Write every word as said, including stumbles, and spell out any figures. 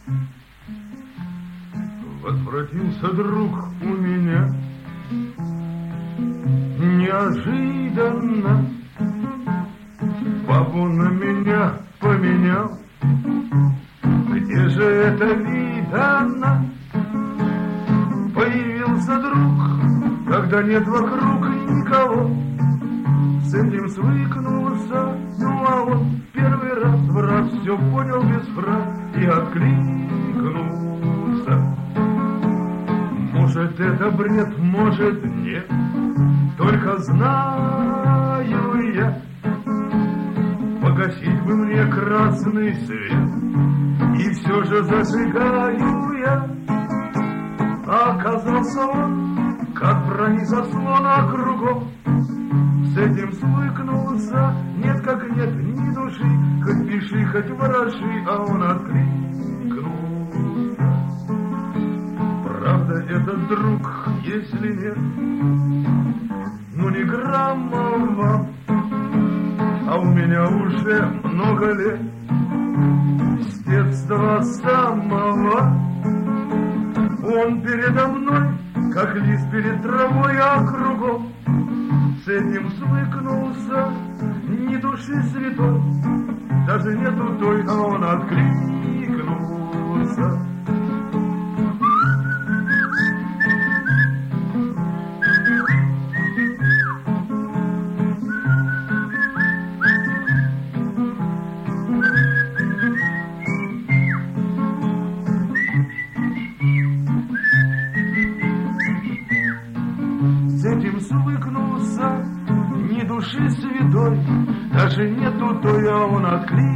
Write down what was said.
Возвратился друг у меня неожиданно, бабу на меня поменял. Где же это видано? Появился друг, когда нет вокруг никого. С этим свыкнулся, ну а он первый раз в раз все понял без фраз и откликнулся. Может, это бред, может, нет, только знаю я, погасить бы мне красный свет, и все же зажигаю я. А оказался он, как брони заслона кругом. С этим свыкнулся, нет как нет ни души, хоть пиши, хоть ворожи, а он откликнулся. Правда, этот друг, если нет, ну не грамма вам, а у меня уже много лет, с детства самого. Он передо мной, как лист перед травой, а кругом. С этим свыкнулся, ни души святой, даже нету той, а он откликнулся. С этим свыкнулся, ни души святой, даже нету той, а он откликнулся.